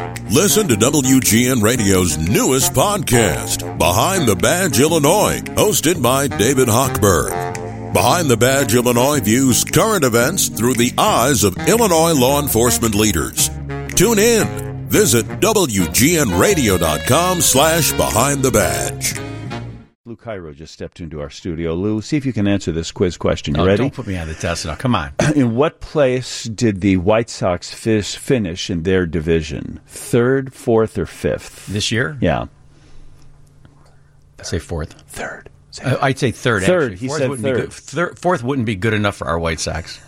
Listen to WGN Radio's newest podcast, Behind the Badge Illinois, hosted by David Hochberg. Behind the Badge Illinois views current events through the eyes of Illinois law enforcement leaders. Tune in. Visit WGNradio.com/Behind the Badge. Lou Cairo just stepped into our studio. Lou, see if you can answer this quiz question. You ready? Don't put me on the test now. Come on. In what place did the White Sox finish in their division? Third, fourth, or fifth? This year? Yeah. I'd say fourth. Third. I'd say third. Third. Actually. He said third. Fourth wouldn't be good enough for our White Sox.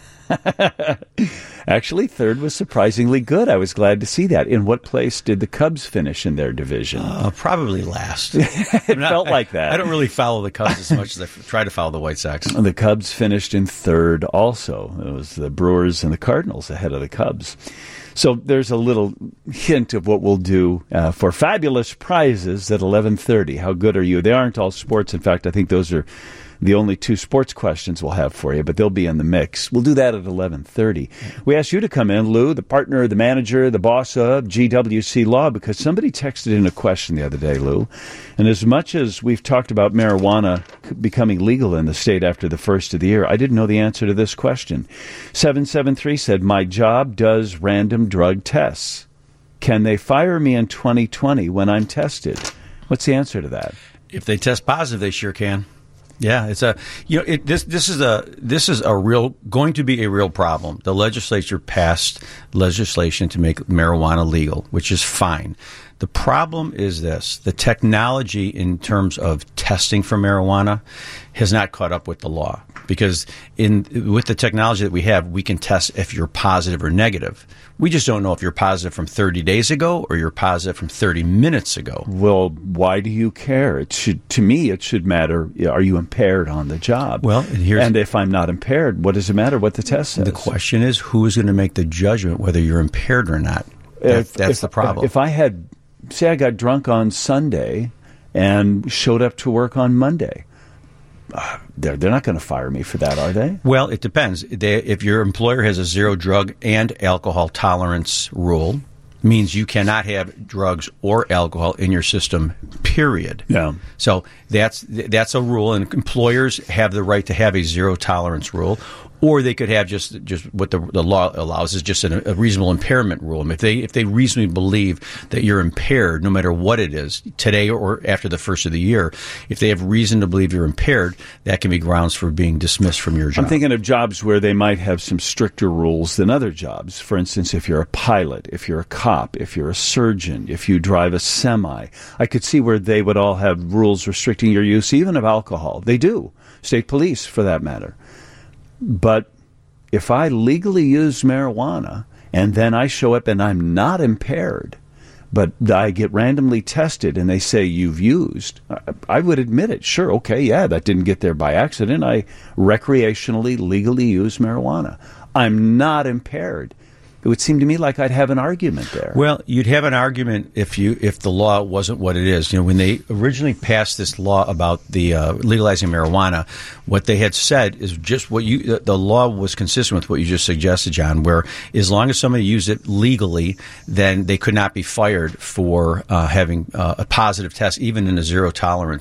Actually, third was surprisingly good. I was glad to see that. In what place did the Cubs finish in their division? Probably last. It felt like that. I don't really follow the Cubs as much as I try to follow the White Sox. The Cubs finished in third also. It was the Brewers and the Cardinals ahead of the Cubs. So there's a little hint of what we'll do for fabulous prizes at 11:30. How good are you? They aren't all sports. In fact, I think those are the only two sports questions we'll have for you, but they'll be in the mix. We'll do that at 11:30. We asked you to come in, Lou, the partner, the manager, the boss of GWC Law, because somebody texted in a question the other day, Lou. And as much as we've talked about marijuana becoming legal in the state after the first of the year, I didn't know the answer to this question. 773 said, my job does random drug tests. Can they fire me in 2020 when I'm tested? What's the answer to that? If they test positive, they sure can. Yeah, it's this is going to be a real problem. The legislature passed legislation to make marijuana legal, which is fine. The problem is this: the technology in terms of testing for marijuana has not caught up with the law. Because with the technology that we have, we can test if you're positive or negative. We just don't know if you're positive from 30 days ago or you're positive from 30 minutes ago. Well, why do you care? To me, it should matter. Are you impaired on the job? Well, and if I'm not impaired, what does it matter what the test says? The question is, who is going to make the judgment whether you're impaired or not? That's the problem. If I got drunk on Sunday and showed up to work on Monday, they're not going to fire me for that, are they? Well, it depends. If your employer has a zero drug and alcohol tolerance rule, means you cannot have drugs or alcohol in your system, period. Yeah. So that's a rule, and employers have the right to have a zero tolerance rule, or they could have just what the law allows is just a reasonable impairment rule. If they reasonably believe that you're impaired, no matter what it is, today or after the first of the year, if they have reason to believe you're impaired, that can be grounds for being dismissed from your job. I'm thinking of jobs where they might have some stricter rules than other jobs. For instance, if you're a pilot, if you're a cop, if you're a surgeon, if you drive a semi, I could see where they would all have rules restricting your use even of alcohol. They do. State police, for that matter. But if I legally use marijuana and then I show up and I'm not impaired, but I get randomly tested and they say you've used, I would admit it. Sure, okay, yeah, that didn't get there by accident. I recreationally, legally use marijuana. I'm not impaired. It would seem to me like I'd have an argument there. Well, you'd have an argument if the law wasn't what it is. You know, when they originally passed this law about the legalizing marijuana, what they had said is just the law was consistent with what you just suggested, John, where as long as somebody used it legally, then they could not be fired for having a positive test, even in a zero drug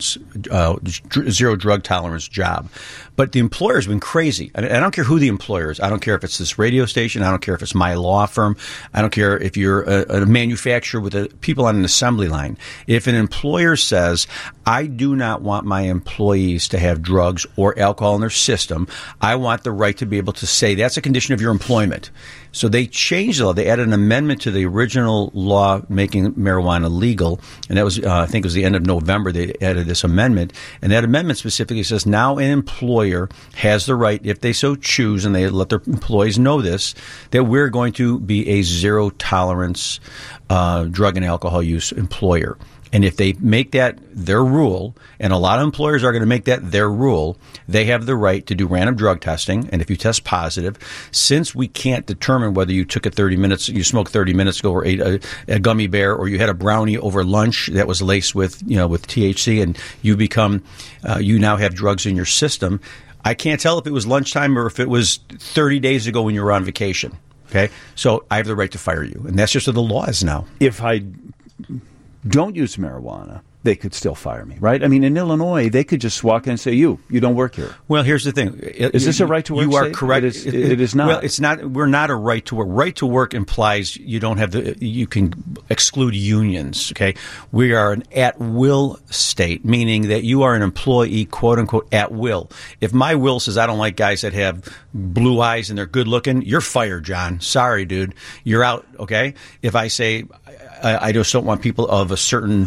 tolerance job. But the employer's been crazy. I don't care who the employer is. I don't care if it's this radio station. I don't care if it's my law firm. I don't care if you're a manufacturer with people on an assembly line. If an employer says, I do not want my employees to have drugs or alcohol in their system, I want the right to be able to say that's a condition of your employment. So they changed the law. They added an amendment to the original law making marijuana legal, and that was, I think it was the end of November, they added this amendment. And that amendment specifically says now an employer has the right, if they so choose, and they let their employees know this, that we're going to be a zero tolerance drug and alcohol use employer. And if they make that their rule, and a lot of employers are going to make that their rule, they have the right to do random drug testing. And if you test positive, since we can't determine whether you took you smoked 30 minutes ago or ate a gummy bear, or you had a brownie over lunch that was laced with THC, and you now have drugs in your system, I can't tell if it was lunchtime or if it was 30 days ago when you were on vacation. Okay, so I have the right to fire you, and that's just what the law is now. If I don't use marijuana, they could still fire me, right? I mean, in Illinois, they could just walk in and say, you don't work here. Well, here's the thing. Is this a right to work You are state? correct. It is not. Well, it's not. We're not a right to work. Right to work implies you don't have you can exclude unions, okay? We are an at-will state, meaning that you are an employee, quote-unquote, at will. If my will says I don't like guys that have blue eyes and they're good-looking, you're fired, John. Sorry, dude. You're out, okay? If I say I just don't want people of a certain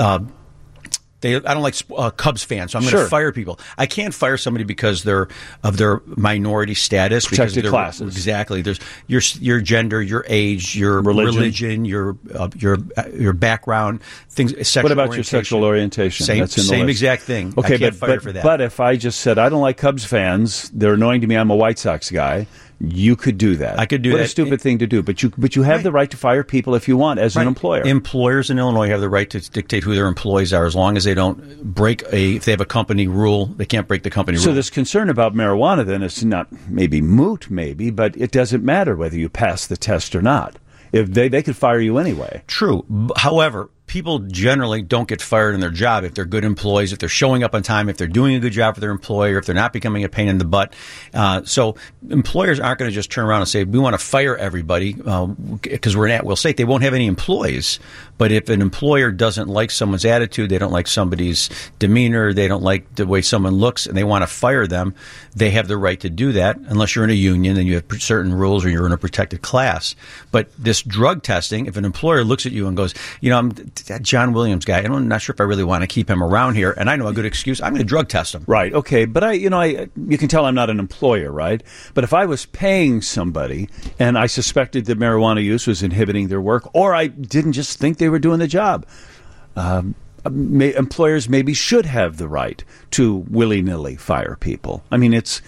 I don't like Cubs fans, so I'm going to fire people. I can't fire somebody because of their minority status. Protected classes. Exactly. There's your gender, your age, your religion, your background, things. Sexual what about orientation. your sexual orientation? Same exact thing. Okay, I can't fire for that. But if I just said I don't like Cubs fans, they're annoying to me. I'm a White Sox guy. You could do that. I could do that. What a stupid thing to do. But you have the right to fire people if you want as an employer. Employers in Illinois have the right to dictate who their employees are as long as they don't break if they have a company rule, they can't break the company rule. So this concern about marijuana then is not maybe moot, but it doesn't matter whether you pass the test or not. If they could fire you anyway. True. However, people generally don't get fired in their job if they're good employees, if they're showing up on time, if they're doing a good job for their employer, if they're not becoming a pain in the butt. So employers aren't going to just turn around and say, we want to fire everybody because we're an at-will state. They won't have any employees. But if an employer doesn't like someone's attitude, they don't like somebody's demeanor, they don't like the way someone looks, and they want to fire them, they have the right to do that unless you're in a union and you have certain rules or you're in a protected class. But this drug testing, if an employer looks at you and goes, I'm that John Williams guy, I'm not sure if I really want to keep him around here, and I know a good excuse, I'm going to drug test him. Right, okay, but you can tell I'm not an employer, right? But if I was paying somebody and I suspected that marijuana use was inhibiting their work, or I didn't just think they were doing the job, employers maybe should have the right to willy-nilly fire people. I mean, it's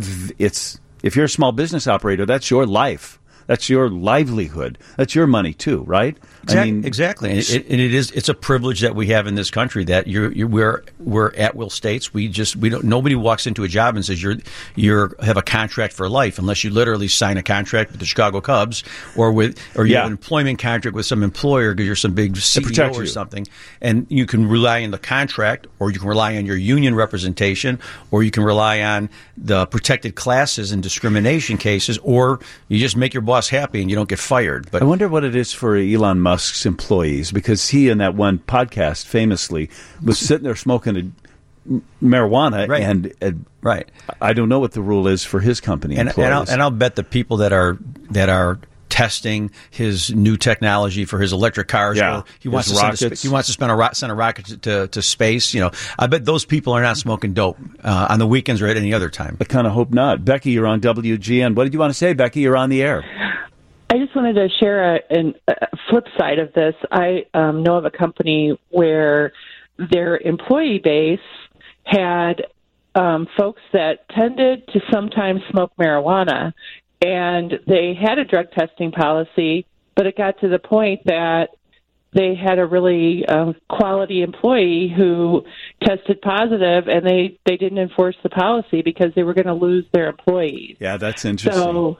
if you're a small business operator, that's your life. That's your livelihood. That's your money too, right? Exactly. And it's a privilege that we have in this country that we're at will states. Nobody walks into a job and says you have a contract for life unless you literally sign a contract with the Chicago Cubs or you have an employment contract with some employer because you're some big CEO or something, and you can rely on the contract, or you can rely on your union representation, or you can rely on the protected classes and discrimination cases, or you just make your boss happy and you don't get fired. But I wonder what it is for Elon Musk's employees, because he in that one podcast famously was sitting there smoking marijuana, and I don't know what the rule is for his company employees. And I'll bet the people that are testing his new technology for his electric cars. Yeah, he wants to send a rocket to space. I bet those people are not smoking dope on the weekends or at any other time. I kind of hope not. Becky, you're on WGN. What did you want to say, Becky? You're on the air. I just wanted to share a flip side of this. I know of a company where their employee base had folks that tended to sometimes smoke marijuana, and they had a drug testing policy, but it got to the point that they had a really quality employee who tested positive, and they didn't enforce the policy because they were going to lose their employees. Yeah, that's interesting. So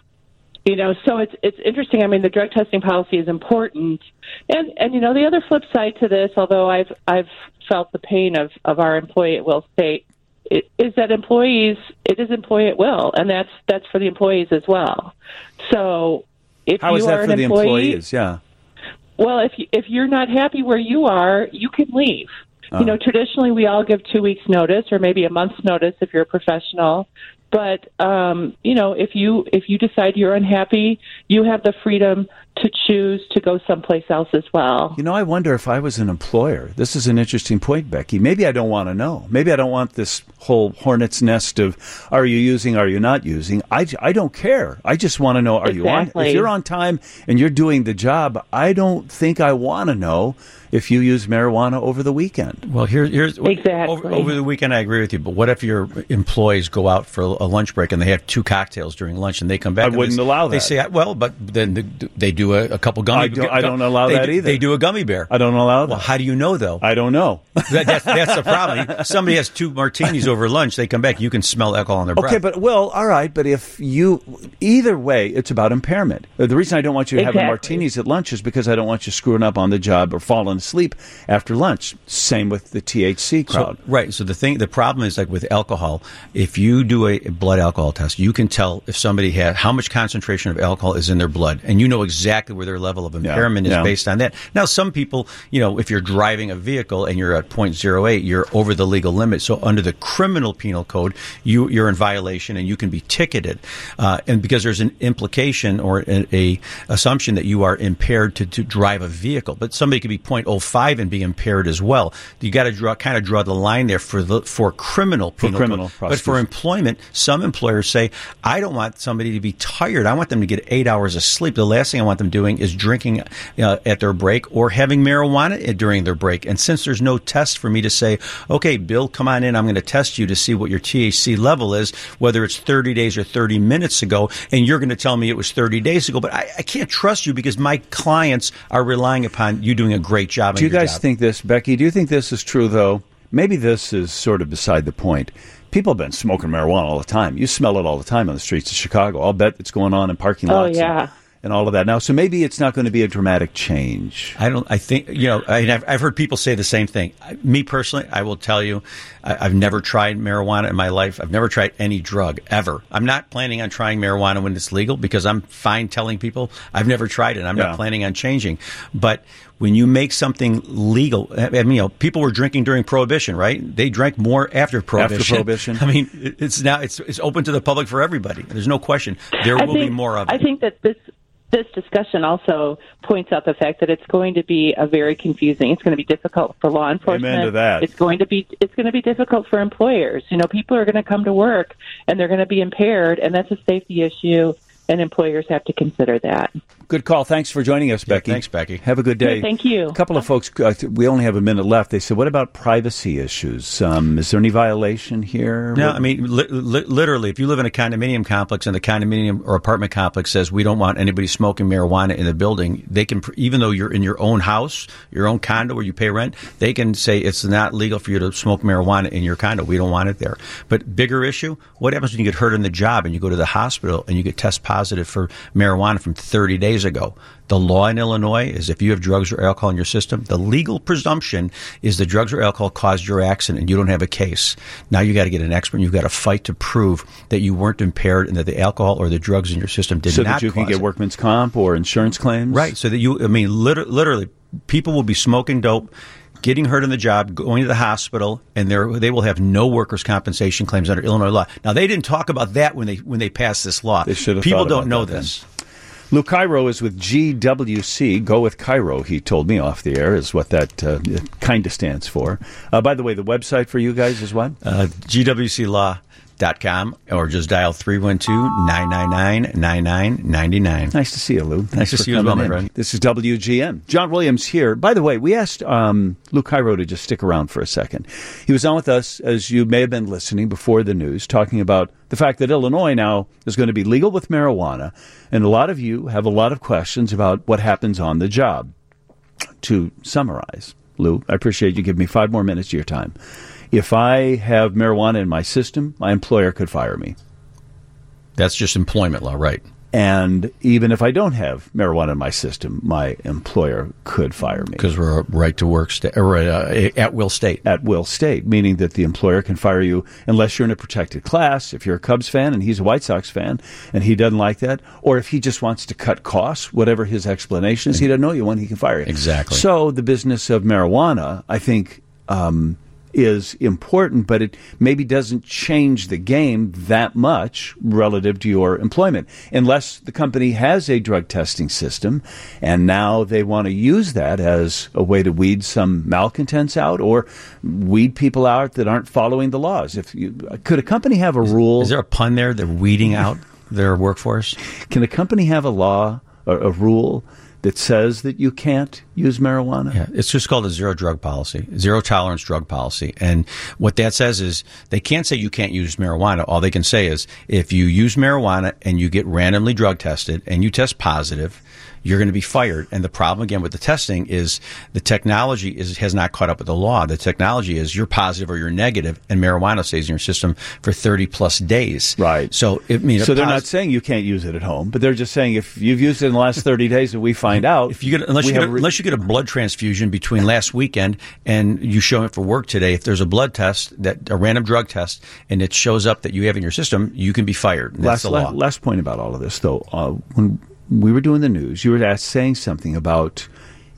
it's interesting. I mean, the drug testing policy is important, and the other flip side to this, although I've felt the pain of our employee at will state, is that it is employee at will, and that's for the employees as well. So if how you is are that for an the employee, employees? Yeah. Well, if you're not happy where you are, you can leave. Traditionally we all give 2 weeks notice or maybe a month's notice if you're a professional. But if you decide you're unhappy, you have the freedom to choose to go someplace else as well. I wonder if I was an employer. This is an interesting point, Becky. Maybe I don't want to know. Maybe I don't want this whole hornet's nest of are you using, are you not using. I don't care. I just want to know, are you on? If you're on time and you're doing the job, I don't think I want to know if you use marijuana over the weekend. Well, here's exactly. Over the weekend, I agree with you. But what if your employees go out for a lunch break and they have 2 cocktails during lunch and they come back? I wouldn't allow that. They say, well, but then they do do a couple gummy bears. I don't allow that either. They do a gummy bear. I don't allow that. Well, how do you know, though? I don't know. That's the problem. Somebody has 2 martinis over lunch. They come back. You can smell alcohol on their breath. Okay, but, all right. But if either way, it's about impairment. The reason I don't want you to have martinis at lunch is because I don't want you screwing up on the job or falling asleep after lunch. Same with the THC crowd. So the problem is, like with alcohol, if you do a blood alcohol test, you can tell if somebody had how much concentration of alcohol is in their blood, and you know exactly where their level of impairment is based on that. Now, some people, if you're driving a vehicle and you're at 0.08, you're over the legal limit. So under the criminal penal code, you're in violation and you can be ticketed. And because there's an implication or a assumption that you are impaired to drive a vehicle, but somebody could be 0.05 and be impaired as well. You got to draw the line there for criminal penal code. But for employment, some employers say, I don't want somebody to be tired. I want them to get 8 hours of sleep. The last thing I want them doing is drinking at their break or having marijuana during their break. And since there's no test for me to say, okay, Bill, come on in, I'm going to test you to see what your THC level is, whether it's 30 days or 30 minutes ago, and you're going to tell me it was 30 days ago. But I can't trust you because my clients are relying upon you doing a great job. Do you guys think this, Becky? Do you think this is true, though? Maybe this is sort of beside the point. People have been smoking marijuana all the time. You smell it all the time on the streets of Chicago. I'll bet it's going on in parking lots and all of that now. So maybe it's not going to be a dramatic change. I've heard people say the same thing. Me personally, I will tell you, I've never tried marijuana in my life. I've never tried any drug ever. I'm not planning on trying marijuana when it's legal because I'm fine telling people I've never tried it. I'm not planning on changing. But when you make something legal, people were drinking during Prohibition, right? They drank more after Prohibition. I mean, it's open to the public for everybody. There's no question. There will be more of it. I think that this discussion also points out the fact that it's going to be very confusing. It's going to be difficult for law enforcement. Amen to that. It's going to be difficult for employers. People are going to come to work and they're going to be impaired, and that's a safety issue, and employers have to consider that. Good call. Thanks for joining us, Becky. Thanks, Becky. Have a good day. Yeah, thank you. A couple of folks, we only have a minute left. They said, what about privacy issues? Is there any violation here? No, I mean, literally, if you live in a condominium complex and the condominium or apartment complex says we don't want anybody smoking marijuana in the building, they can, even though you're in your own house, your own condo where you pay rent, they can say it's not legal for you to smoke marijuana in your condo. We don't want it there. But bigger issue, what happens when you get hurt in the job and you go to the hospital and you get test positive for marijuana from 30 days ago? The law in Illinois is if you have drugs or alcohol in your system, the legal presumption is the drugs or alcohol caused your accident and you don't have a case. Now you got to get an expert and you've got to fight to prove that you weren't impaired and that the alcohol or the drugs in your system did not cause it. So that you can get workman's comp or insurance claims? Right. So that literally, people will be smoking dope, getting hurt in the job, going to the hospital, and they will have no workers' compensation claims under Illinois law. Now, they didn't talk about that when they passed this law. They should have. People don't know this. Lou Cairo is with GWC. Go with Cairo, he told me off the air, is what that kind of stands for. By the way, the website for you guys is what? GWClaw.com, or just dial 312-999-9999. Nice to see you, Lou. Nice to see you as well, my friend. This is WGN. John Williams here. By the way, we asked Lou Cairo to just stick around for a second. He was on with us, as you may have been listening before the news, talking about the fact that Illinois now is going to be legal with marijuana, and a lot of you have a lot of questions about what happens on the job. To summarize, Lou, I appreciate you giving me 5 more minutes of your time. If I have marijuana in my system, my employer could fire me. That's just employment law, right? And even if I don't have marijuana in my system, my employer could fire me. Because we're a right-to-work state, or at-will state. At-will state, meaning that the employer can fire you unless you're in a protected class. If you're a Cubs fan and he's a White Sox fan and he doesn't like that, or if he just wants to cut costs, whatever his explanation is, he doesn't know you when he can fire you. Exactly. So the business of marijuana, I think, is important, but it maybe doesn't change the game that much relative to your employment, unless the company has a drug testing system and now they want to use that as a way to weed some malcontents out or weed people out that aren't following the laws. Could a company have a rule? Is there a pun there? They're weeding out their workforce? Can a company have a law or a rule that says that you can't use marijuana? Yeah, it's just called a zero drug policy, zero tolerance drug policy. And what that says is they can't say you can't use marijuana. All they can say is if you use marijuana and you get randomly drug tested and you test positive, you're going to be fired. And the problem, again, with the testing is the technology has not caught up with the law. The technology is you're positive or you're negative, and marijuana stays in your system for 30-plus days. Right. So, they're not saying you can't use it at home, but they're just saying if you've used it in the last 30 days and we find out. Unless you get a blood transfusion between last weekend and you show up for work today, if there's a blood test, a random drug test, and it shows up that you have in your system, you can be fired. That's the law. Last point about all of this, though. When we were doing the news, you were saying something about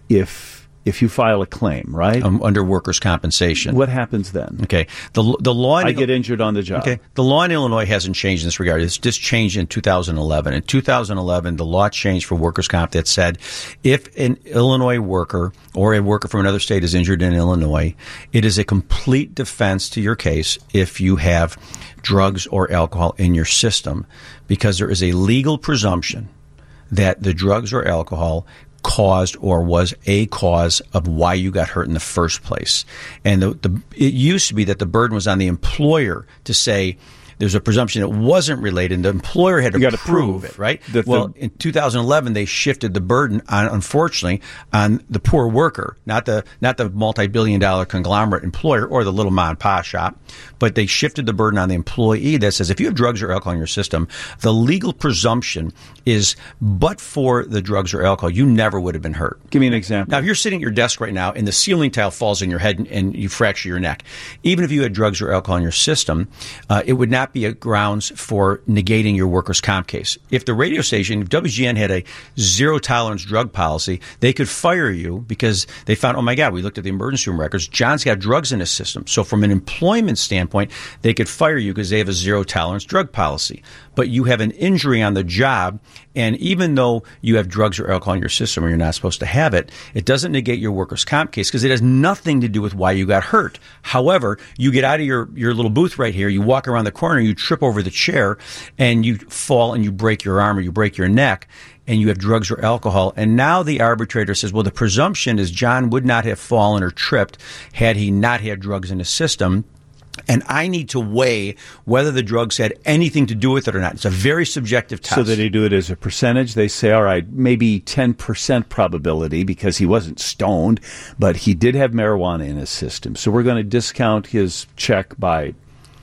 if you file a claim, right? Under workers' compensation. What happens then? Okay. The law... I get injured on the job. Okay. The law in Illinois hasn't changed in this regard. It's just changed in 2011. In 2011, the law changed for workers' comp that said if an Illinois worker or a worker from another state is injured in Illinois, it is a complete defense to your case if you have drugs or alcohol in your system, because there is a legal presumption that the drugs or alcohol caused or was a cause of why you got hurt in the first place. And it used to be that the burden was on the employer to say there's a presumption it wasn't related, and the employer had to prove it, right? In 2011, they shifted the burden unfortunately, on the poor worker, not the multi-billion-dollar conglomerate employer or the little mom and pop shop, but they shifted the burden on the employee that says if you have drugs or alcohol in your system, the legal presumption is but for the drugs or alcohol, you never would have been hurt. Give me an example. Now, if you're sitting at your desk right now and the ceiling tile falls on your head and you fracture your neck, even if you had drugs or alcohol in your system, it would not be a grounds for negating your workers' comp case. If the radio station, if WGN had a zero-tolerance drug policy, they could fire you because they found, oh, my God, we looked at the emergency room records, John's got drugs in his system. So from an employment standpoint, they could fire you because they have a zero-tolerance drug policy. But you have an injury on the job, and even though you have drugs or alcohol in your system or you're not supposed to have it, it doesn't negate your workers' comp case because it has nothing to do with why you got hurt. However, you get out of your little booth right here, you walk around the corner, you trip over the chair, and you fall and you break your arm or you break your neck, and you have drugs or alcohol. And now the arbitrator says, well, the presumption is John would not have fallen or tripped had he not had drugs in his system. And I need to weigh whether the drugs had anything to do with it or not. It's a very subjective test. So that they do it as a percentage. They say, all right, maybe 10% probability because he wasn't stoned, but he did have marijuana in his system. So we're going to discount his check by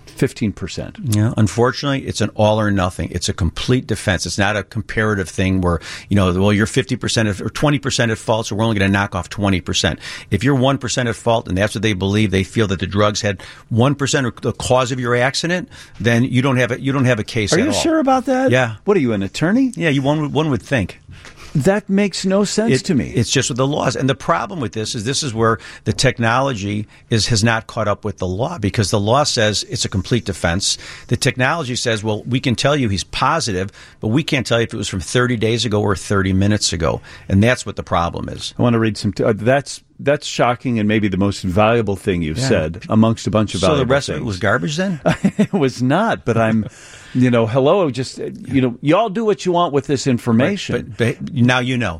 15%. Yeah, unfortunately, it's an all or nothing. It's a complete defense. It's not a comparative thing where, well, you're 50% or 20% at fault, so we're only going to knock off 20%. If you're 1% at fault, and that's what they believe, they feel that the drugs had 1% of the cause of your accident, then you don't have a case at all. Are you sure about that? Yeah. What are you, an attorney? Yeah, one would think. That makes no sense to me. It's just with the laws. And the problem with this is where the technology has not caught up with the law, because the law says it's a complete defense. The technology says, well, we can tell you he's positive, but we can't tell you if it was from 30 days ago or 30 minutes ago. And that's what the problem is. I want to read some... That's shocking and maybe the most valuable thing you've said amongst a bunch of valuable things. So the rest of it was garbage then? It was not, but I'm... hello, just, y'all do what you want with this information. Right, but now you know.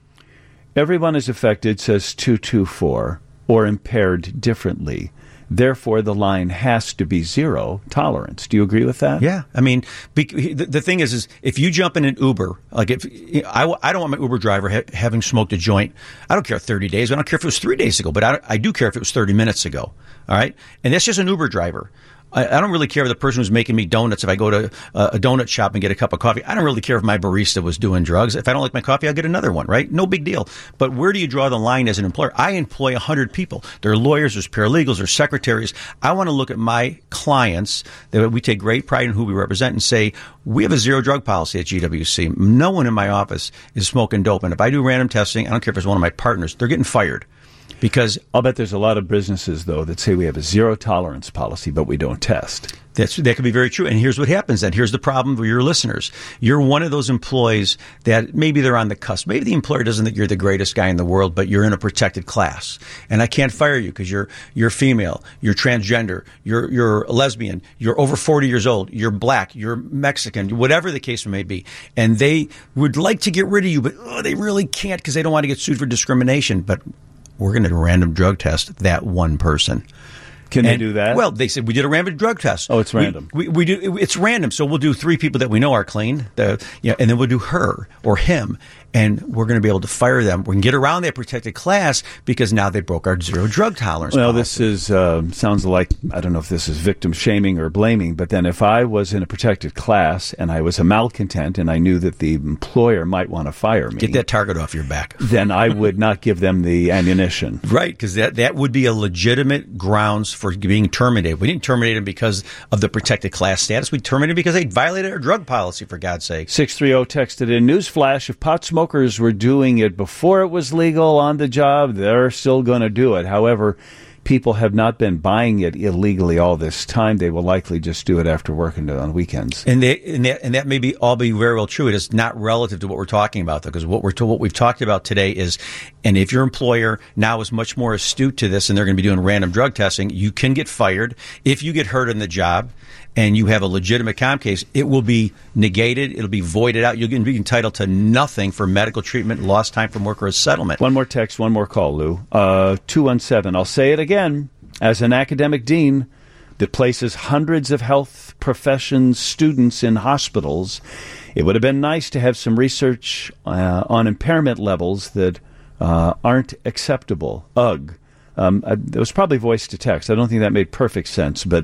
Everyone is affected, says 224, or impaired differently. Therefore, the line has to be zero tolerance. Do you agree with that? Yeah. I mean, the thing is if you jump in an Uber, like if I don't want my Uber driver having smoked a joint. I don't care 30 days. I don't care if it was 3 days ago, but I do care if it was 30 minutes ago. All right. And that's just an Uber driver. I don't really care if the person who's making me donuts, if I go to a donut shop and get a cup of coffee. I don't really care if my barista was doing drugs. If I don't like my coffee, I'll get another one, right? No big deal. But where do you draw the line as an employer? I employ 100 people. There are lawyers, there's paralegals, there's secretaries. I want to look at my clients that we take great pride in who we represent and say, we have a zero drug policy at GWC. No one in my office is smoking dope. And if I do random testing, I don't care if it's one of my partners, they're getting fired. Because I'll bet there's a lot of businesses, though, that say we have a zero tolerance policy, but we don't test. That could be very true. And here's what happens then. Here's the problem for your listeners. You're one of those employees that maybe they're on the cusp. Maybe the employer doesn't think you're the greatest guy in the world, but you're in a protected class. And I can't fire you because you're female, you're transgender, you're a lesbian, you're over 40 years old, you're black, you're Mexican, whatever the case may be. And they would like to get rid of you, but they really can't because they don't want to get sued for discrimination. But we're going to random drug test that one person. Can they do that? Well, they said we did a random drug test. Oh, it's random. We do. It's random. So we'll do 3 people that we know are clean. And then we'll do her or him, and we're going to be able to fire them. We can get around that protected class because now they broke our zero drug tolerance. Well, policy. this is sounds like, I don't know if this is victim shaming or blaming, but then if I was in a protected class and I was a malcontent and I knew that the employer might want to fire me, get that target off your back. Then I would not give them the ammunition. Right, because that would be a legitimate grounds for being terminated. We didn't terminate them because of the protected class status. We terminated because they violated our drug policy, for God's sake. 630 texted in, newsflash, if pot smokers were doing it before it was legal on the job, they're still going to do it. However, people have not been buying it illegally all this time. They will likely just do it after working on weekends. And that may be all be very well true. It is not relative to what we're talking about, though, because what we've talked about today is, and if your employer now is much more astute to this and they're going to be doing random drug testing, you can get fired. If you get hurt in the job and you have a legitimate comp case, it will be negated. It'll be voided out. You're going to be entitled to nothing for medical treatment, lost time from work, or a settlement. One more text, one more call, Lou. 217. I'll say it again. As an academic dean that places hundreds of health professions students in hospitals, it would have been nice to have some research on impairment levels that aren't acceptable. Ugh. It was probably voice to text. I don't think that made perfect sense, but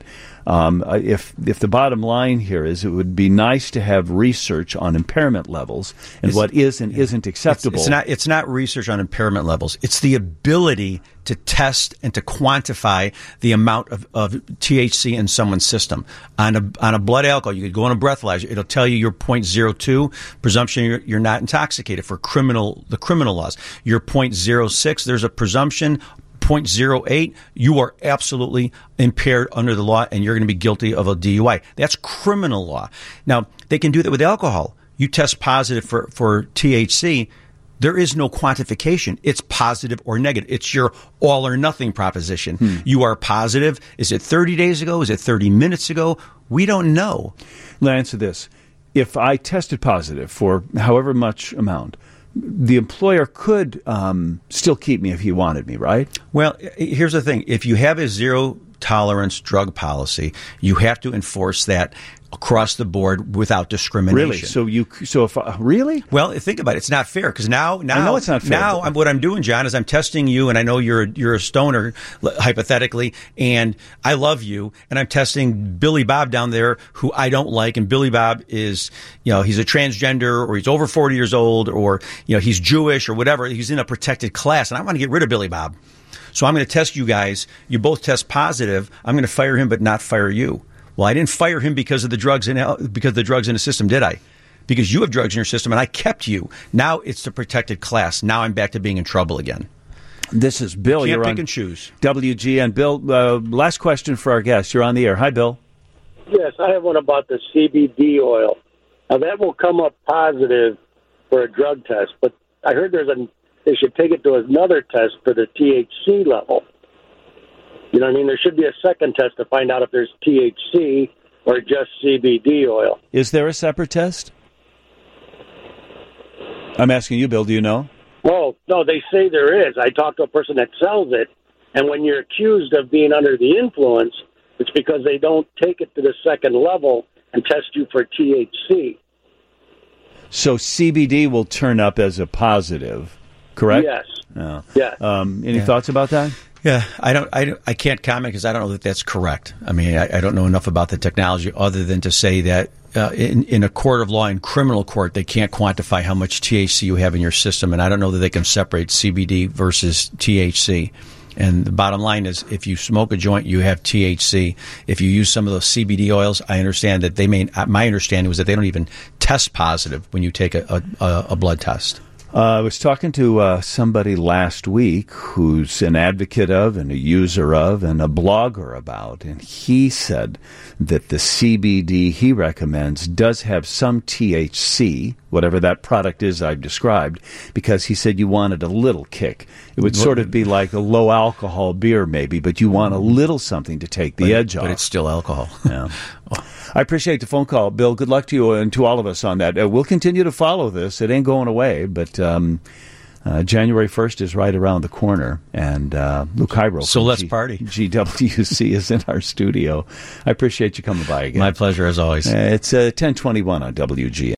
if the bottom line here is it would be nice to have research on impairment levels and what is and isn't acceptable. It's not research on impairment levels. It's the ability to test and to quantify the amount of THC in someone's system. On a blood alcohol, you could go on a breathalyzer. It'll tell you you're 0.02, presumption you're not intoxicated for the criminal laws. You're 0.06, there's a presumption. 0.08, you are absolutely impaired under the law and you're going to be guilty of a DUI. That's criminal law. Now, they can do that with alcohol. You test positive for THC, there is no quantification. It's positive or negative. It's your all or nothing proposition. You are positive. Is it 30 days ago? Is it 30 minutes ago? We don't know. Let me answer this. If I tested positive for however much amount, the employer could still keep me if he wanted me, right? Well, here's the thing. If you have a zero tolerance drug policy, you have to enforce that across the board without discrimination. Really? Really? Well, think about it. It's not fair because now I know it's not fair. Now, what I'm doing, John, is I'm testing you, and I know you're a stoner, hypothetically, and I love you, and I'm testing Billy Bob down there, who I don't like, and Billy Bob is, he's a transgender, or he's over 40 years old, or he's Jewish, or whatever. He's in a protected class, and I want to get rid of Billy Bob. So I'm going to test you guys. You both test positive. I'm going to fire him, but not fire you. Well, I didn't fire him because of the drugs in the system, did I? Because you have drugs in your system, and I kept you. Now it's the protected class. Now I'm back to being in trouble again. This is Bill. Can't You're pick on and choose. WGN. Bill, last question for our guest. You're on the air. Hi, Bill. Yes, I have one about the CBD oil. Now, that will come up positive for a drug test, but I heard they should take it to another test for the THC level. You know what I mean? There should be a second test to find out if there's THC or just CBD oil. Is there a separate test? I'm asking you, Bill. Do you know? Well, no, they say there is. I talked to a person that sells it, and when you're accused of being under the influence, it's because they don't take it to the second level and test you for THC. So CBD will turn up as a positive, correct? Yes. Oh. Yes. Any thoughts about that? Yeah, I can't comment because I don't know that that's correct. I mean, I don't know enough about the technology other than to say that in a court of law, in criminal court, they can't quantify how much THC you have in your system, and I don't know that they can separate CBD versus THC. And the bottom line is, if you smoke a joint, you have THC. If you use some of those CBD oils, I understand that my understanding was that they don't even test positive when you take a blood test. I was talking to somebody last week who's an advocate of and a user of and a blogger about, and he said that the CBD he recommends does have some THC, whatever that product is I've described, because he said you wanted a little kick. It would sort of be like a low-alcohol beer maybe, but you want a little something to take the edge off. But it's still alcohol. Yeah. I appreciate the phone call, Bill. Good luck to you and to all of us on that. We'll continue to follow this. It ain't going away, but January 1st is right around the corner, and Lou Cairo So let's party. GWC is in our studio. I appreciate you coming by again. My pleasure, as always. It's 10:21 on WGN.